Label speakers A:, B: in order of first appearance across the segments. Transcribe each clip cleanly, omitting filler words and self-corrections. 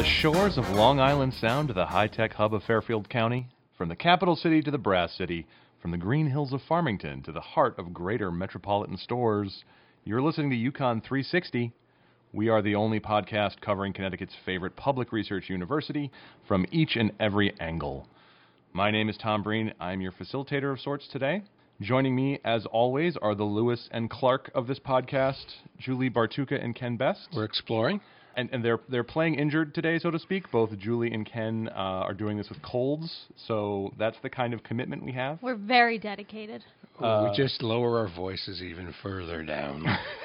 A: shores of Long Island Sound to the high-tech hub of Fairfield County, from the capital city to the brass city, from the green hills of Farmington to the heart of greater metropolitan stores, you're listening to Yukon 360. We are the only podcast covering Connecticut's favorite public research university from each and every angle. My name is Tom Breen. I'm your facilitator of sorts today. Joining me, as always, are the Lewis and Clark of this podcast, Julie Bartuca and Ken Best.
B: We're exploring.
A: And they're playing injured today, so to speak. Both Julie and Ken are doing this with colds, so that's the kind of commitment we have.
C: We're very dedicated.
B: We just lower our voices even further down.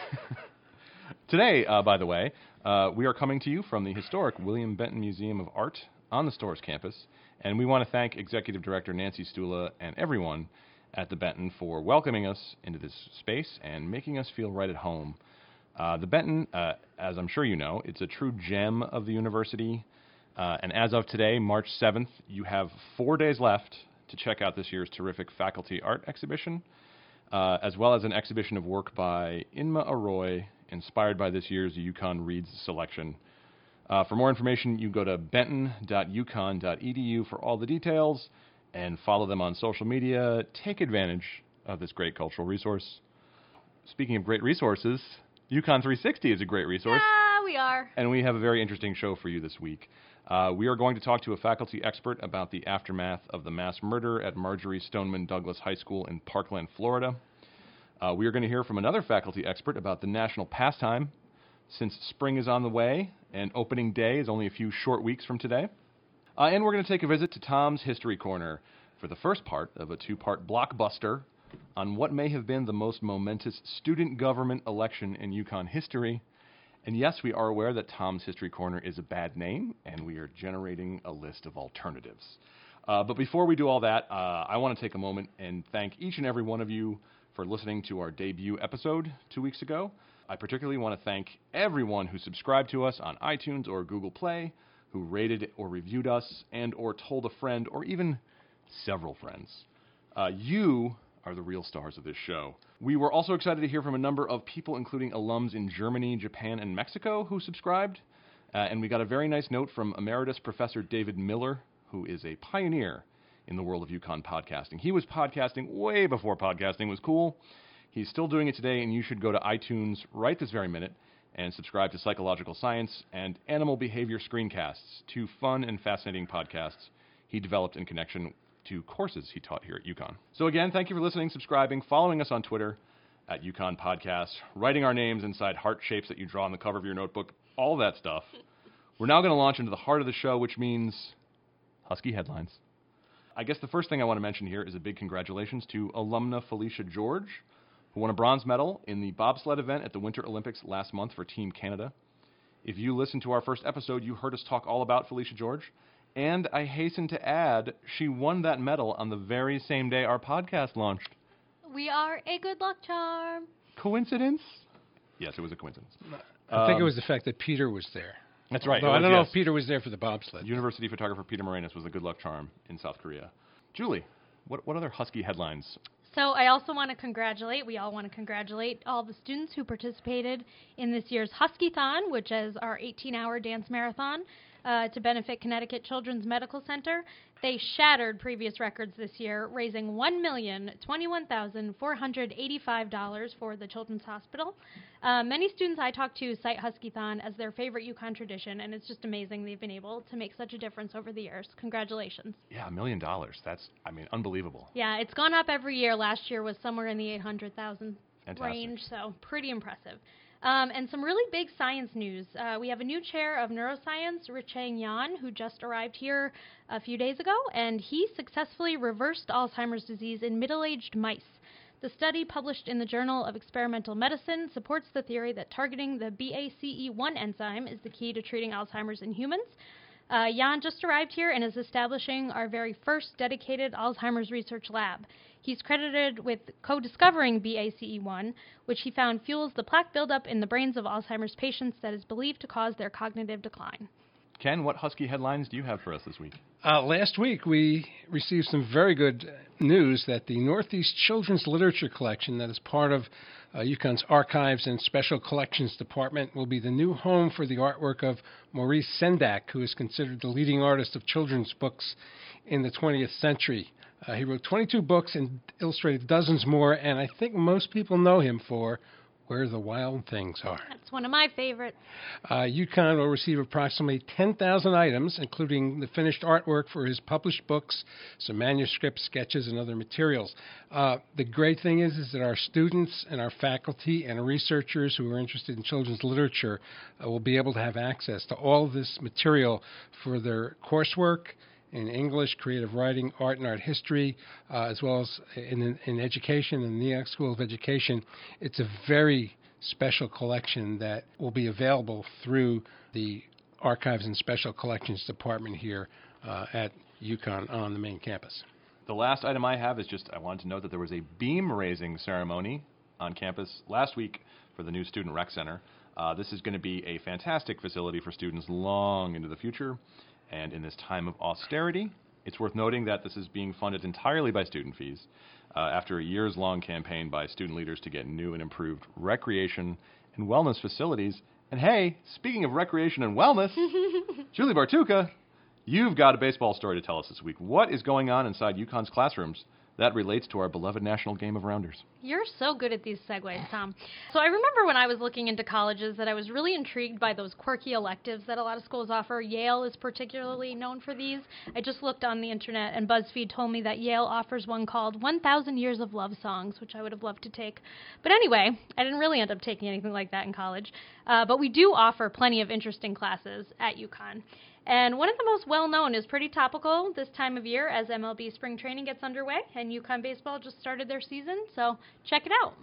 A: Today, by the way, we are coming to you from the historic William Benton Museum of Art on the Storrs campus, and we want to thank Executive Director Nancy Stula and everyone at the Benton for welcoming us into this space and making us feel right at home. The Benton, as I'm sure you know, it's a true gem of the university, and as of today, March 7th, you have 4 days left to check out this year's terrific faculty art exhibition, as well as an exhibition of work by Inma Arroy, inspired by this year's Yukon Reads selection. For more information, you go to benton.yukon.edu for all the details, and follow them on social media. Take advantage of this great cultural resource. Speaking of great resources, Yukon 360 is a great resource.
C: Yeah, we are.
A: And we have a very interesting show for you this week. We are going to talk to a faculty expert about the aftermath of the mass murder at Marjory Stoneman Douglas High School in Parkland, Florida. We are going to hear from another faculty expert about the national pastime, since spring is on the way and opening day is only a few short weeks from today. And we're going to take a visit to Tom's History Corner for the first part of a two-part blockbuster on what may have been the most momentous student government election in Yukon history. And yes, we are aware that Tom's History Corner is a bad name, and we are generating a list of alternatives. But before we do all that, I want to take a moment and thank each and every one of you for listening to our debut episode 2 weeks ago. I particularly want to thank everyone who subscribed to us on iTunes or Google Play, who rated or reviewed us, and or told a friend, or even several friends. You are the real stars of this show. We were also excited to hear from a number of people, including alums in Germany, Japan, and Mexico, who subscribed. And we got a very nice note from Emeritus Professor David Miller, who is a pioneer in the world of Yukon podcasting. He was podcasting way before podcasting was cool. He's still doing it today, and you should go to iTunes right this very minute and subscribe to Psychological Science and Animal Behavior Screencasts, two fun and fascinating podcasts he developed in connection to courses he taught here at Yukon. So again, thank you for listening, subscribing, following us on Twitter at Yukon Podcast, writing our names inside heart shapes that you draw on the cover of your notebook, all that stuff. We're now going to launch into the heart of the show, which means Husky Headlines. I guess the first thing I want to mention here is a big congratulations to alumna Felicia George, who won a bronze medal in the bobsled event at the Winter Olympics last month for Team Canada. If you listened to our first episode, you heard us talk all about Felicia George, and I hasten to add, she won that medal on the very same day our podcast launched.
C: We are a good luck charm.
A: Coincidence? Yes, it was a coincidence.
B: I think it was the fact that Peter was there.
A: That's right.
B: I don't know if Peter was there for the bobsled.
A: University photographer Peter Moranis was a good luck charm in South Korea. Julie, what other Husky headlines?
C: So I also want to we all want to congratulate all the students who participated in this year's Husky-thon, which is our 18-hour dance marathon to benefit Connecticut Children's Medical Center. They shattered previous records this year, raising $1,021,485 for the Children's Hospital. Many students I talked to cite Husky-thon as their favorite Yukon tradition, and it's just amazing they've been able to make such a difference over the years. Congratulations.
A: Yeah, $1 million. That's, unbelievable.
C: Yeah, it's gone up every year. Last year was somewhere in the 800,000 range, so pretty impressive. And some really big science news. We have a new chair of neuroscience, Richang Yan, who just arrived here a few days ago, and he successfully reversed Alzheimer's disease in middle-aged mice. The study, published in the Journal of Experimental Medicine, supports the theory that targeting the BACE1 enzyme is the key to treating Alzheimer's in humans. Jan just arrived here and is establishing our very first dedicated Alzheimer's research lab. He's credited with co-discovering BACE1, which he found fuels the plaque buildup in the brains of Alzheimer's patients that is believed to cause their cognitive decline.
A: Ken, what Husky headlines do you have for us this week?
B: Last week, we received some very good news that the Northeast Children's Literature Collection that is part of UConn's Archives and Special Collections Department will be the new home for the artwork of Maurice Sendak, who is considered the leading artist of children's books in the 20th century. He wrote 22 books and illustrated dozens more, and I think most people know him for Where the Wild Things Are.
C: That's one of my favorites.
B: UConn will receive approximately 10,000 items, including the finished artwork for his published books, some manuscripts, sketches, and other materials. The great thing is that our students and our faculty and researchers who are interested in children's literature will be able to have access to all of this material for their coursework in English, creative writing, art and art history, as well as in education, in the NEAC School of Education. It's a very special collection that will be available through the Archives and Special Collections Department here at UConn on the main campus.
A: The last item I have is just I wanted to note that there was a beam-raising ceremony on campus last week for the new Student Rec Center. This is going to be a fantastic facility for students long into the future. And in this time of austerity, it's worth noting that this is being funded entirely by student fees after a years-long campaign by student leaders to get new and improved recreation and wellness facilities. And hey, speaking of recreation and wellness, Julie Bartuca, you've got a baseball story to tell us this week. What is going on inside UConn's classrooms that relates to our beloved national game of rounders?
C: You're so good at these segues, Tom. So I remember when I was looking into colleges that I was really intrigued by those quirky electives that a lot of schools offer. Yale is particularly known for these. I just looked on the internet, and BuzzFeed told me that Yale offers one called 1,000 Years of Love Songs, which I would have loved to take. But anyway, I didn't really end up taking anything like that in college. But we do offer plenty of interesting classes at UConn. And one of the most well-known is pretty topical this time of year as MLB spring training gets underway, and UConn baseball just started their season, so check it out.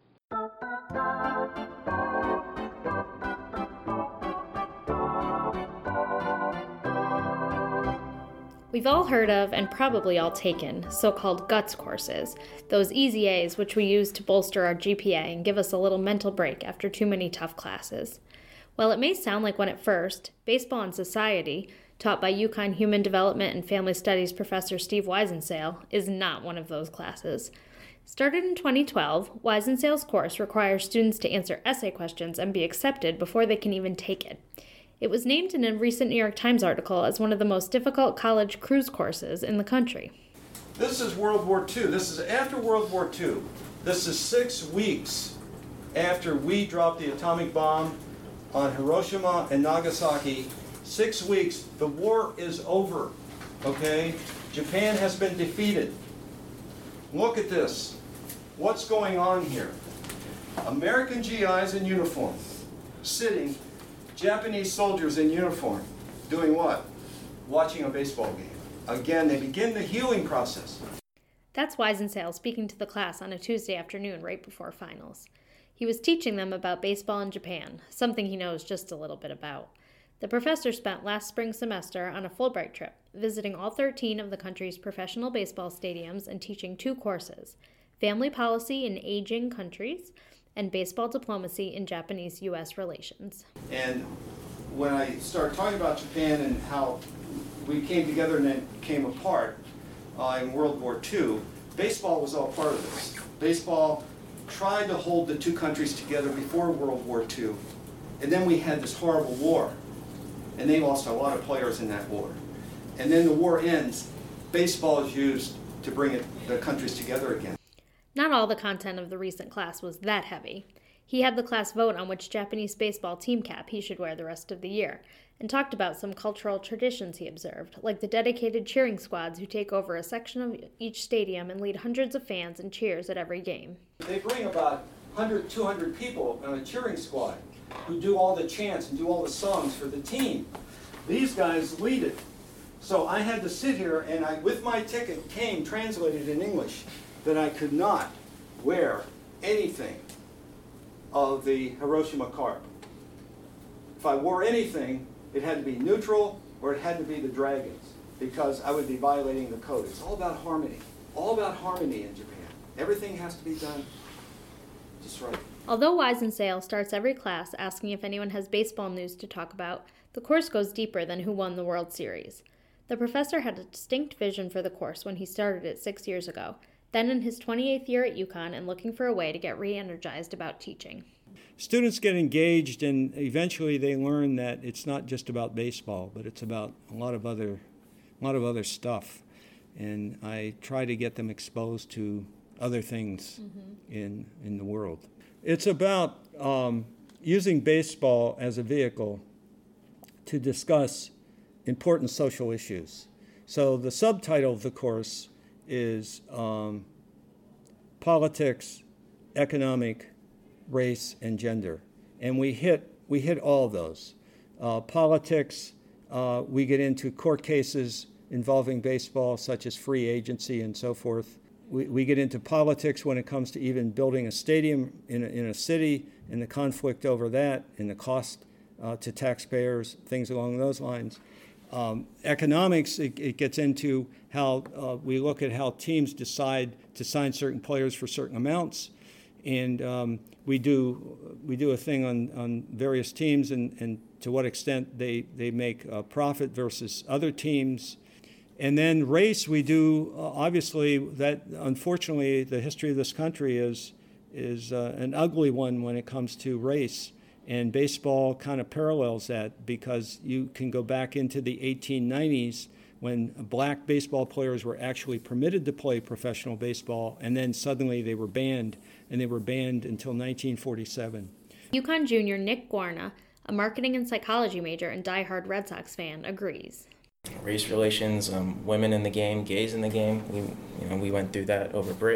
C: We've all heard of, and probably all taken, so-called GUTS courses, those easy A's which we use to bolster our GPA and give us a little mental break after too many tough classes. While it may sound like one at first, Baseball and Society, taught by UConn Human Development and Family Studies professor Steve Wiesensail, is not one of those classes. Started in 2012, Wiesensail's course requires students to answer essay questions and be accepted before they can even take it. It was named in a recent New York Times article as one of the most difficult college cruise courses in the country.
D: This is World War II. This is after World War II. This is 6 weeks after we dropped the atomic bomb on Hiroshima and Nagasaki. 6 weeks, the war is over, okay? Japan has been defeated. Look at this. What's going on here? American GIs in uniform, sitting, Japanese soldiers in uniform, doing what? Watching a baseball game. Again, they begin the healing process.
C: That's Wiesensail speaking to the class on a Tuesday afternoon right before finals. He was teaching them about baseball in Japan, something he knows just a little bit about. The professor spent last spring semester on a Fulbright trip, visiting all 13 of the country's professional baseball stadiums and teaching 2 courses, Family Policy in Aging Countries and Baseball Diplomacy in Japanese-U.S. Relations.
D: And when I started talking about Japan and how we came together and then came apart in World War II, baseball was all part of this. Baseball tried to hold the 2 countries together before World War II, and then we had this horrible war, and they lost a lot of players in that war. And then the war ends, baseball is used to bring the countries together again.
C: Not all the content of the recent class was that heavy. He had the class vote on which Japanese baseball team cap he should wear the rest of the year, and talked about some cultural traditions he observed, like the dedicated cheering squads who take over a section of each stadium and lead hundreds of fans in cheers at every game.
D: They bring about 100, 200 people on a cheering squad who do all the chants and do all the songs for the team. These guys lead it. So I had to sit here and with my ticket came translated in English that I could not wear anything of the Hiroshima Carp. If I wore anything, it had to be neutral or it had to be the Dragons, because I would be violating the code. It's all about harmony. All about harmony in Japan. Everything has to be done just right.
C: Although Wiesensail starts every class asking if anyone has baseball news to talk about, the course goes deeper than who won the World Series. The professor had a distinct vision for the course when he started it 6 years ago,
E: then in his 28th year at UConn and looking for a way to get re-energized about teaching.
F: Students get engaged, and eventually they learn that it's not just about baseball, but it's about a lot of other stuff. And I try to get them exposed to other things in the world. It's about using baseball as a vehicle to discuss important social issues. So the subtitle of the course is Politics, Economic, Race, and Gender. And we hit all of those. Politics, we get into court cases involving baseball, such as free agency and so forth. We get into politics when it comes to even building a stadium in a city and the conflict over that and the cost to taxpayers, things along those lines. Economics, it gets into how we look at how teams decide to sign certain players for certain amounts. And we do a thing on various teams and to what extent they make a profit versus other teams. And then race, we do, obviously, that unfortunately the history of this country is an ugly one when it comes to race. And baseball kind of parallels that, because you can go back into the 1890s when black baseball players were actually permitted to play professional baseball, and then suddenly they were banned, and they were banned until 1947.
E: UConn junior Nick Guarna, a marketing and psychology major and diehard Red Sox fan, agrees.
G: Race relations, women in the game, gays in the game. We went through that over break.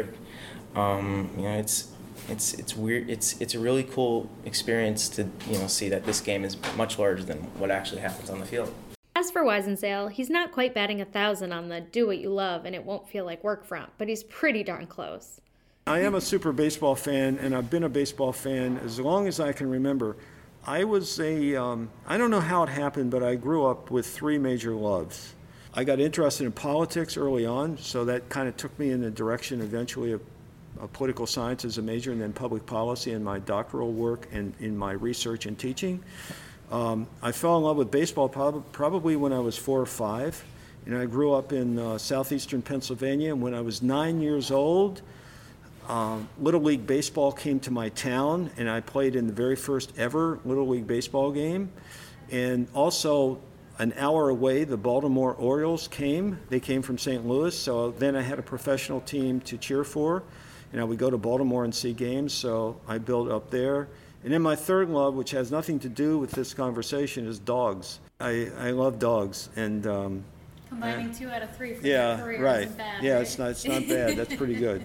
G: It's weird. It's a really cool experience to see that this game is much larger than what actually happens on the field.
E: As for Weisensale, he's not quite batting 1,000 on the do what you love and it won't feel like work front, but he's pretty darn close.
F: I am a super baseball fan, and I've been a baseball fan as long as I can remember. I was I don't know how it happened, but I grew up with three major loves. I got interested in politics early on, so that kind of took me in the direction eventually of political science as a major, and then public policy in my doctoral work and in my research and teaching. I fell in love with baseball probably when I was 4 or 5, and I grew up in southeastern Pennsylvania, and when I was 9 years old, Little League Baseball came to my town, and I played in the very first ever Little League Baseball game. And also, an hour away, the Baltimore Orioles came. They came from St. Louis, so then I had a professional team to cheer for. And I would go to Baltimore and see games, so I built up there. And then my third love, which has nothing to do with this conversation, is dogs. I love dogs, and
C: combining 2 out of 3 for your career isn't bad.
F: Yeah,
C: right?
F: it's not bad. That's pretty good.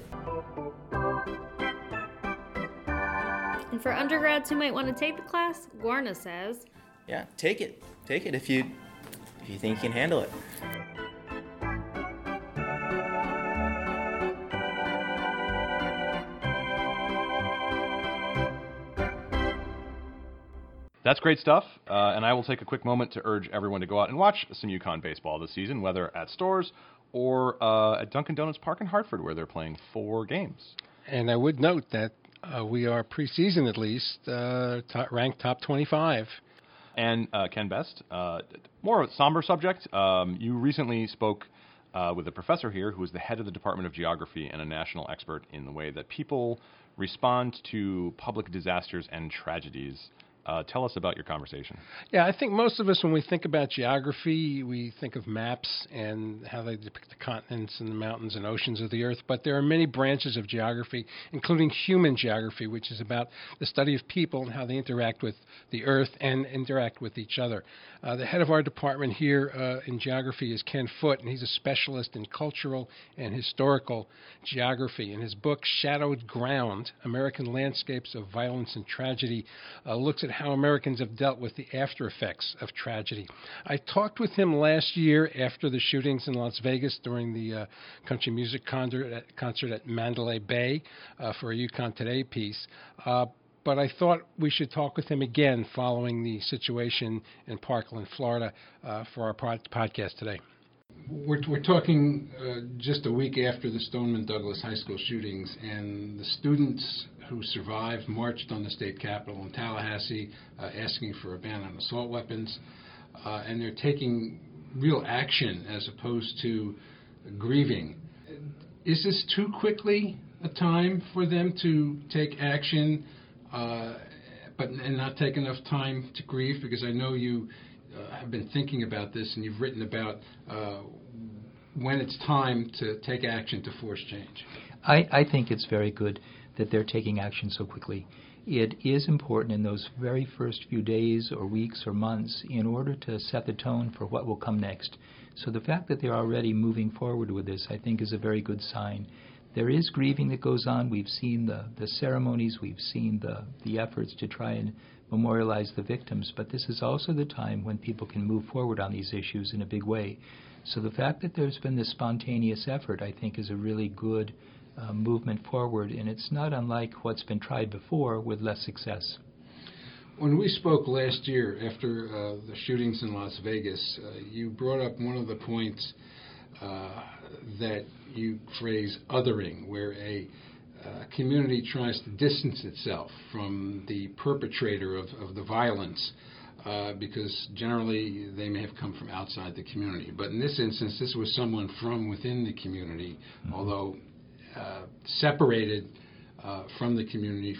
E: And for undergrads who might want to take the class, Guarna says,
G: Yeah, take it if you think you can handle it.
A: That's great stuff, and I will take a quick moment to urge everyone to go out and watch some UConn baseball this season, whether at Storrs or at Dunkin' Donuts Park in Hartford, where they're playing 4 games.
B: And I would note that we are preseason at least ranked top 25.
A: And Ken Best, more of a somber subject. You recently spoke with a professor here who is the head of the Department of Geography and a national expert in the way that people respond to public disasters and tragedies. Tell us about your conversation.
B: Yeah, I think most of us, when we think about geography, we think of maps and how they depict the continents and the mountains and oceans of the earth. But there are many branches of geography, including human geography, which is about the study of people and how they interact with the earth and interact with each other. The head of our department here in geography is Ken Foote, and he's a specialist in cultural and historical geography. And his book, Shadowed Ground, American Landscapes of Violence and Tragedy, looks at how Americans have dealt with the after effects of tragedy. I talked with him last year after the shootings in Las Vegas during the country music concert at Mandalay Bay for a UConn Today piece. But I thought we should talk with him again following the situation in Parkland, Florida, for our podcast today. We're talking just a week after the Stoneman Douglas High School shootings, and the students who survived marched on the state capitol in Tallahassee asking for a ban on assault weapons, and they're taking real action as opposed to grieving. Is this too quickly a time for them to take action, and not take enough time to grieve? Because I know you have been thinking about this, and you've written about when it's time to take action to force change.
H: I think it's very good that they're taking action so quickly. It is important in those very first few days or weeks or months in order to set the tone for what will come next. So the fact that they're already moving forward with this, I think, is a very good sign. There is grieving that goes on. We've seen the ceremonies. We've seen the efforts to try and memorialize the victims. But this is also the time when people can move forward on these issues in a big way. So the fact that there's been this spontaneous effort, I think, is a really good movement forward, and it's not unlike what's been tried before with less success.
B: When we spoke last year after the shootings in Las Vegas, you brought up one of the points that you phrase othering, where a community tries to distance itself from the perpetrator of the violence because generally they may have come from outside the community. But in this instance, this was someone from within the community, although separated from the community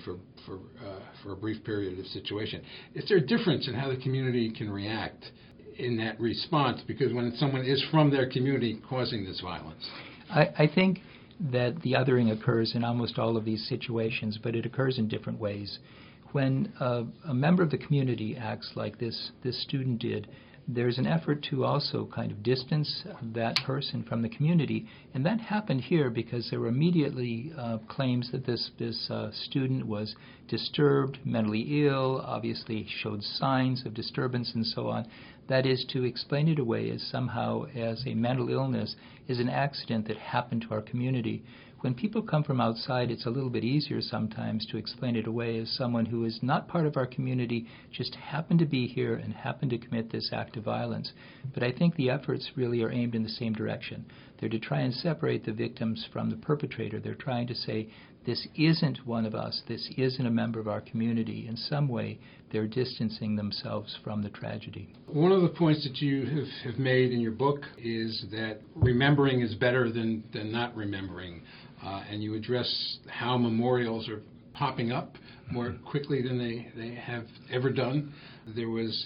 B: for a brief period of situation. Is there a difference in how the community can react in that response? Because when someone is from their community causing this violence.
H: I think that the othering occurs in almost all of these situations, but it occurs in different ways. When a member of the community acts like this student did, there's an effort to also kind of distance that person from the community, and that happened here because there were immediately claims that this student was disturbed, mentally ill, obviously showed signs of disturbance and so on. That is, to explain it away as somehow as a mental illness is an accident that happened to our community. When people come from outside, it's a little bit easier sometimes to explain it away as someone who is not part of our community, just happened to be here and happened to commit this act of violence. But I think the efforts really are aimed in the same direction. They're to try and separate the victims from the perpetrator. They're trying to say, this isn't one of us, this isn't a member of our community. In some way, they're distancing themselves from the tragedy.
B: One of the points that you have made in your book is that remembering is better than not remembering. And you address how memorials are popping up more quickly than they have ever done. There was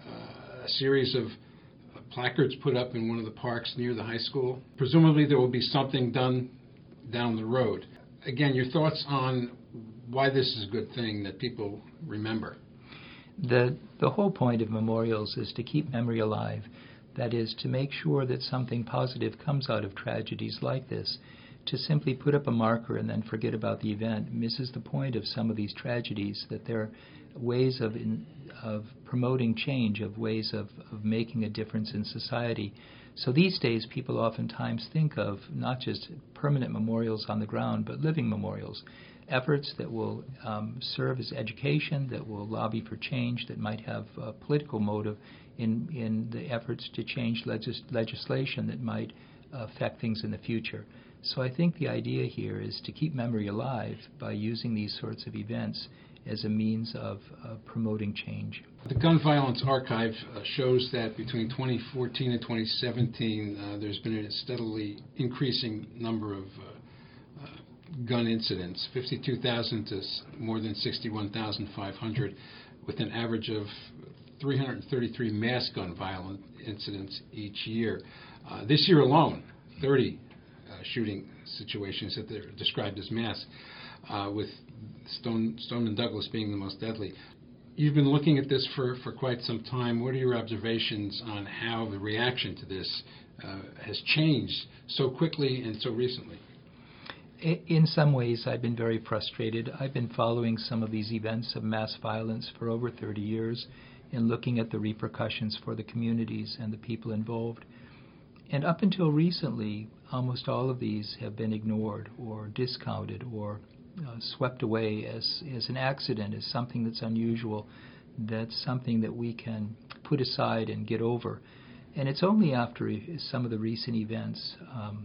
B: a series of placards put up in one of the parks near the high school. Presumably there will be something done down the road. Again, your thoughts on why this is a good thing that people remember.
H: The whole point of memorials is to keep memory alive. That is, to make sure that something positive comes out of tragedies like this. To simply put up a marker and then forget about the event misses the point of some of these tragedies, that there are ways of promoting change, of ways of making a difference in society. So these days people oftentimes think of not just permanent memorials on the ground, but living memorials, efforts that will serve as education, that will lobby for change, that might have a political motive in the efforts to change legislation that might affect things in the future. So I think the idea here is to keep memory alive by using these sorts of events as a means of promoting change.
B: The Gun Violence Archive shows that between 2014 and 2017, there's been a steadily increasing number of gun incidents, 52,000 to more than 61,500, with an average of 333 mass gun violence incidents each year. This year alone, 30 shooting situations that they're described as mass, with Stoneman Douglas being the most deadly. You've been looking at this for quite some time. What are your observations on how the reaction to this has changed so quickly and so recently?
H: In some ways, I've been very frustrated. I've been following some of these events of mass violence for over 30 years and looking at the repercussions for the communities and the people involved. And up until recently, almost all of these have been ignored or discounted or swept away as an accident, as something that's unusual, that's something that we can put aside and get over. And it's only after some of the recent events,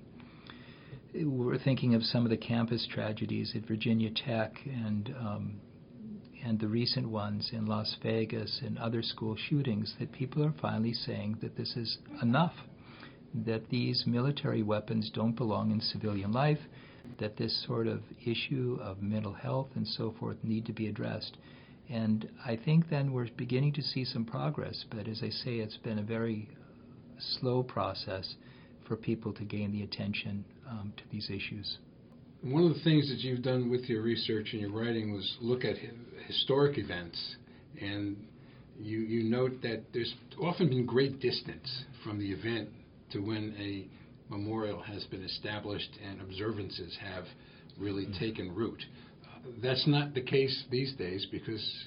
H: we're thinking of some of the campus tragedies at Virginia Tech and the recent ones in Las Vegas and other school shootings, that people are finally saying that this is enough, that these military weapons don't belong in civilian life, that this sort of issue of mental health and so forth need to be addressed. And I think then we're beginning to see some progress, but as I say, it's been a very slow process for people to gain the attention to these issues.
B: One of the things that you've done with your research and your writing was look at historic events, and you note that there's often been great distance from the event to when a memorial has been established and observances have really taken root. That's not the case these days because,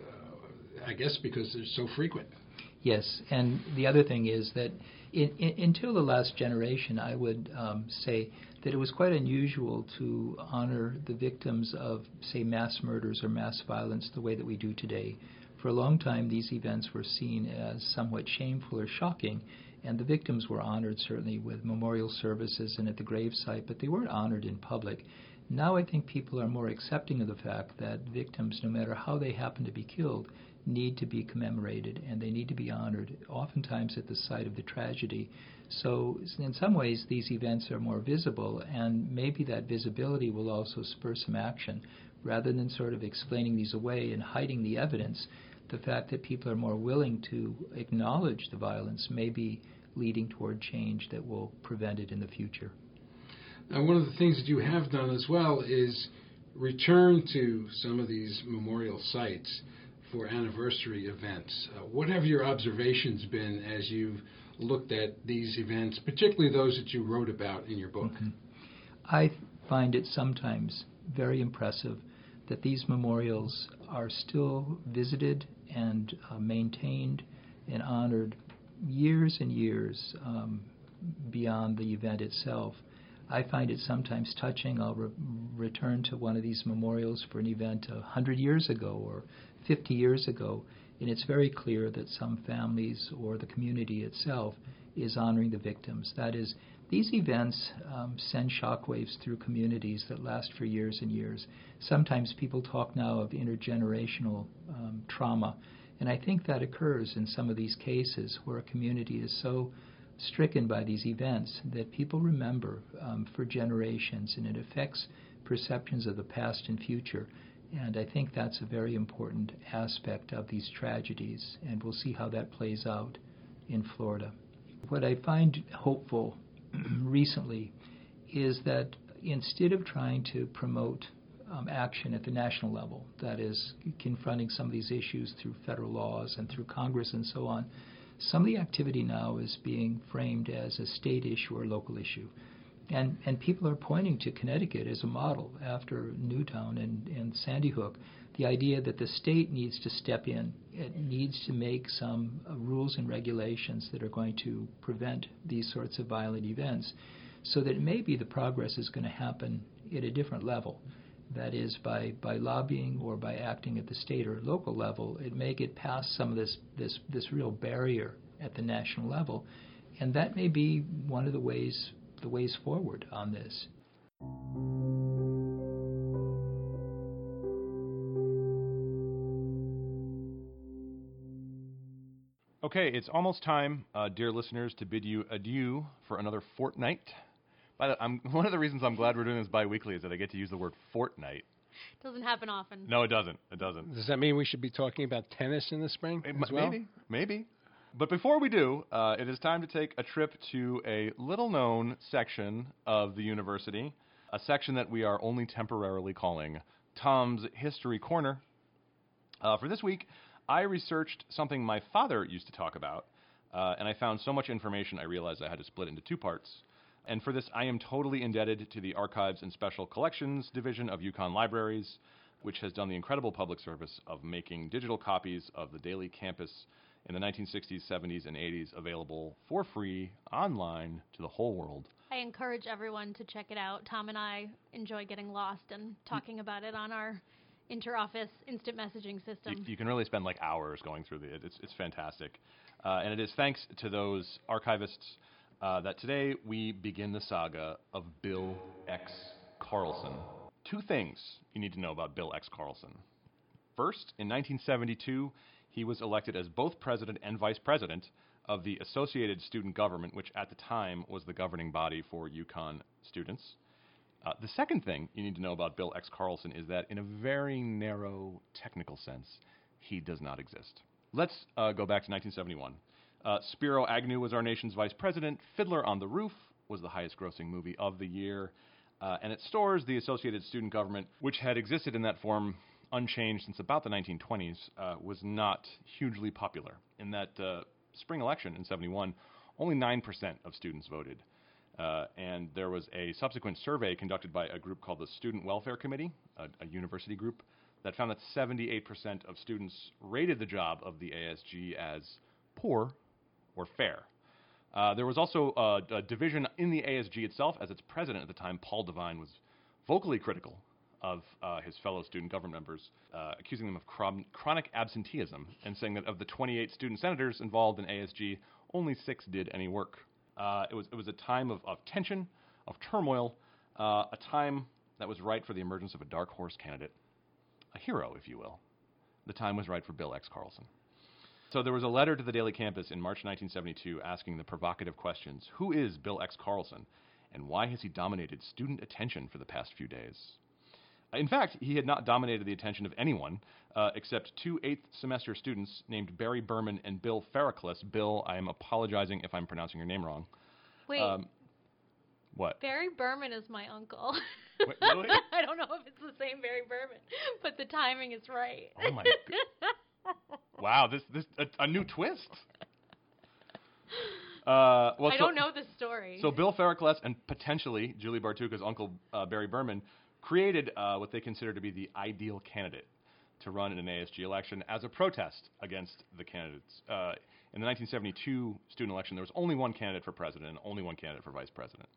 B: I guess, because they're so frequent.
H: Yes, and the other thing is that until the last generation, I would say that it was quite unusual to honor the victims of, say, mass murders or mass violence the way that we do today. For a long time, these events were seen as somewhat shameful or shocking, and the victims were honored certainly with memorial services and at the gravesite, but they weren't honored in public. Now I think people are more accepting of the fact that victims, no matter how they happen to be killed, need to be commemorated and they need to be honored, oftentimes at the site of the tragedy. So in some ways these events are more visible, and maybe that visibility will also spur some action. Rather than sort of explaining these away and hiding the evidence, the fact that people are more willing to acknowledge the violence may be leading toward change that will prevent it in the future.
B: Now, one of the things that you have done as well is return to some of these memorial sites for anniversary events. What have your observations been as you've looked at these events, particularly those that you wrote about in your book?
H: Mm-hmm. I find it sometimes very impressive that these memorials are still visited and maintained and honored years and years beyond the event itself. I find it sometimes touching. I'll return to one of these memorials for an event 100 years ago or 50 years ago, and it's very clear that some families or the community itself is honoring the victims. That is, these events send shockwaves through communities that last for years and years. Sometimes people talk now of intergenerational trauma, and I think that occurs in some of these cases where a community is so stricken by these events that people remember for generations, and it affects perceptions of the past and future. And I think that's a very important aspect of these tragedies, and we'll see how that plays out in Florida. What I find hopeful recently is that instead of trying to promote action at the national level, that is, confronting some of these issues through federal laws and through Congress and so on, some of the activity now is being framed as a state issue or local issue. And people are pointing to Connecticut as a model after Newtown and Sandy Hook. The idea that the state needs to step in, it needs to make some rules and regulations that are going to prevent these sorts of violent events, so that maybe the progress is going to happen at a different level. That is, by lobbying or by acting at the state or local level, it may get past some of this real barrier at the national level, and that may be one of the ways forward on this.
A: Okay, it's almost time, dear listeners, to bid you adieu for another fortnight. One of the reasons I'm glad we're doing this bi-weekly is that I get to use the word fortnight.
C: Doesn't happen often.
A: No, it doesn't. It doesn't.
B: Does that mean we should be talking about tennis in the spring as well?
A: Maybe. But before we do, it is time to take a trip to a little-known section of the university, a section that we are only temporarily calling Tom's History Corner. For this week, I researched something my father used to talk about, and I found so much information I realized I had to split into two parts. And for this, I am totally indebted to the Archives and Special Collections Division of UConn Libraries, which has done the incredible public service of making digital copies of the daily campus in the 1960s, 70s, and 80s available for free online to the whole world.
C: I encourage everyone to check it out. Tom and I enjoy getting lost and talking about it on our inter-office instant messaging system.
A: You can really spend like hours going through it's fantastic. And it is thanks to those archivists that today we begin the saga of Bill X. Carlson. Two things you need to know about Bill X. Carlson. First, in 1972, he was elected as both president and vice president of the Associated Student Government, which at the time was the governing body for UConn students. The second thing you need to know about Bill X. Carlson is that in a very narrow technical sense, he does not exist. Let's go back to 1971. Spiro Agnew was our nation's vice president. Fiddler on the Roof was the highest grossing movie of the year. And it stars the Associated Student Government, which had existed in that form unchanged since about the 1920s, was not hugely popular. In that spring election in 71, only 9% of students voted. And there was a subsequent survey conducted by a group called the Student Welfare Committee, a university group, that found that 78% of students rated the job of the ASG as poor or fair. There was also a division in the ASG itself, as its president at the time, Paul Devine, was vocally critical of his fellow student government members, accusing them of chronic absenteeism and saying that of the 28 student senators involved in ASG, only 6 did any work. It was a time of tension, of turmoil, a time that was right for the emergence of a dark horse candidate, a hero, if you will. The time was right for Bill X. Carlson. So there was a letter to the Daily Campus in March 1972 asking the provocative questions, who is Bill X. Carlson, and why has he dominated student attention for the past few days? In fact, he had not dominated the attention of anyone except 2 eighth-semester students named Barry Berman and Bill Ferraclis. Bill, I am apologizing if I'm pronouncing your name wrong.
C: Wait.
A: What?
C: Barry Berman is my uncle.
A: Wait, really?
C: I don't know if it's the same Barry Berman, but the timing is right.
A: Oh, my God. Wow, this a new twist. I
C: don't know this story.
A: So Bill Ferraclis and potentially Julie Bartuca's uncle Barry Berman created what they considered to be the ideal candidate to run in an ASG election as a protest against the candidates. In the 1972 student election, there was only one candidate for president and only one candidate for vice president.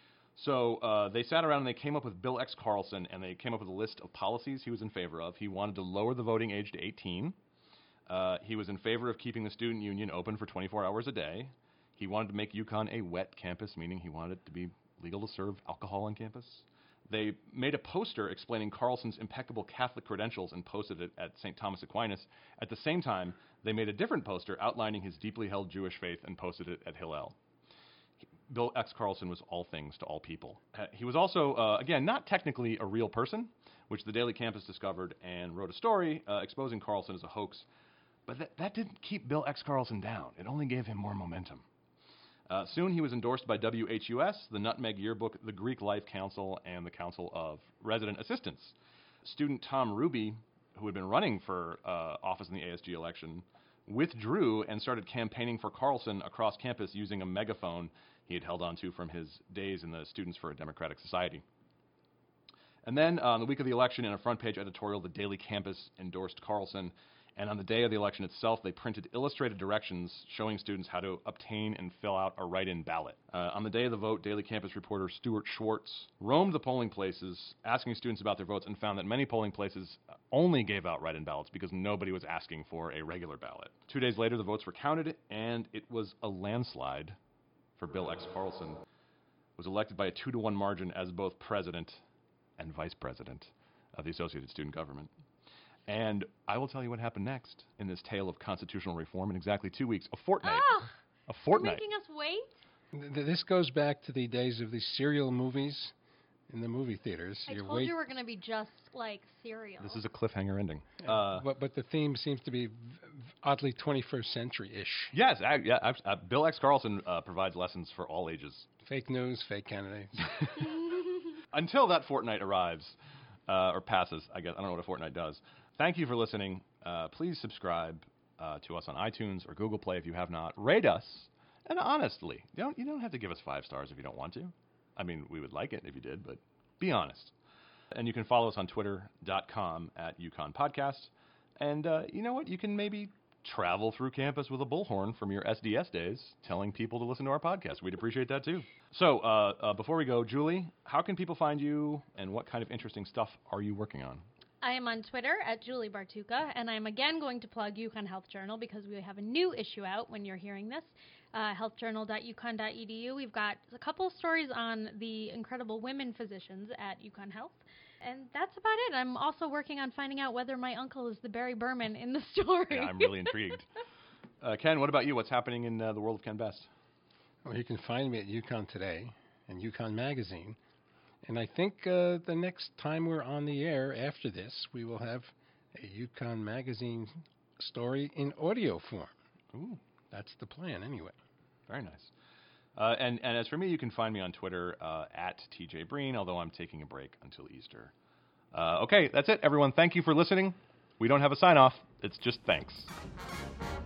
A: So they sat around and they came up with Bill X. Carlson, and they came up with a list of policies he was in favor of. He wanted to lower the voting age to 18. He was in favor of keeping the student union open for 24 hours a day. He wanted to make UConn a wet campus, meaning he wanted it to be legal to serve alcohol on campus. They made a poster explaining Carlson's impeccable Catholic credentials and posted it at St. Thomas Aquinas. At the same time, they made a different poster outlining his deeply held Jewish faith and posted it at Hillel. Bill X. Carlson was all things to all people. He was also, again, not technically a real person, which the Daily Campus discovered and wrote a story exposing Carlson as a hoax. But that didn't keep Bill X. Carlson down. It only gave him more momentum. Soon he was endorsed by WHUS, the Nutmeg Yearbook, the Greek Life Council, and the Council of Resident Assistants. Student Tom Ruby, who had been running for office in the ASG election, withdrew and started campaigning for Carlson across campus using a megaphone he had held onto from his days in the Students for a Democratic Society. And then on the week of the election, in a front-page editorial, the Daily Campus endorsed Carlson. And on the day of the election itself, they printed illustrated directions showing students how to obtain and fill out a write-in ballot. On the day of the vote, Daily Campus reporter Stuart Schwartz roamed the polling places, asking students about their votes, and found that many polling places only gave out write-in ballots because nobody was asking for a regular ballot. 2 days later, the votes were counted, and it was a landslide for Bill X. Carlson. Was elected by a 2-to-1 margin as both president and vice president of the Associated Student Government. And I will tell you what happened next in this tale of constitutional reform in exactly 2 weeks. A fortnight. A fortnight.
C: You're making us wait?
B: This goes back to the days of the serial movies in the movie theaters.
C: I told you we're going to be just like serial.
A: This is a cliffhanger ending.
B: But the theme seems to be oddly 21st century-ish.
A: Yes, Bill X. Carlson provides lessons for all ages.
B: Fake news, fake candidates.
A: Until that fortnight arrives, or passes, I guess. I don't know what a fortnight does. Thank you for listening. Please subscribe to us on iTunes or Google Play if you have not. Rate us, and honestly, you don't have to give us 5 stars if you don't want to. I mean, we would like it if you did, but be honest. And you can follow us on twitter.com@UConnPodcast. And you know what? You can maybe travel through campus with a bullhorn from your SDS days, telling people to listen to our podcast. We'd appreciate that, too. So before we go, Julie, how can people find you, and what kind of interesting stuff are you working on?
C: I am on Twitter @Julie Bartuca, and I'm again going to plug UConn Health Journal because we have a new issue out when you're hearing this, healthjournal.uconn.edu. We've got a couple stories on the incredible women physicians at UConn Health, and that's about it. I'm also working on finding out whether my uncle is the Barry Berman in the story.
A: Yeah, I'm really intrigued. Ken, what about you? What's happening in the world of Ken Best?
B: Well, you can find me at UConn Today and UConn Magazine. And I think the next time we're on the air after this, we will have a UConn Magazine story in audio form.
A: Ooh.
B: That's the plan, anyway.
A: Very nice. And as for me, you can find me on Twitter at TJ Breen, although I'm taking a break until Easter. Okay, that's it, everyone. Thank you for listening. We don't have a sign-off. It's just thanks.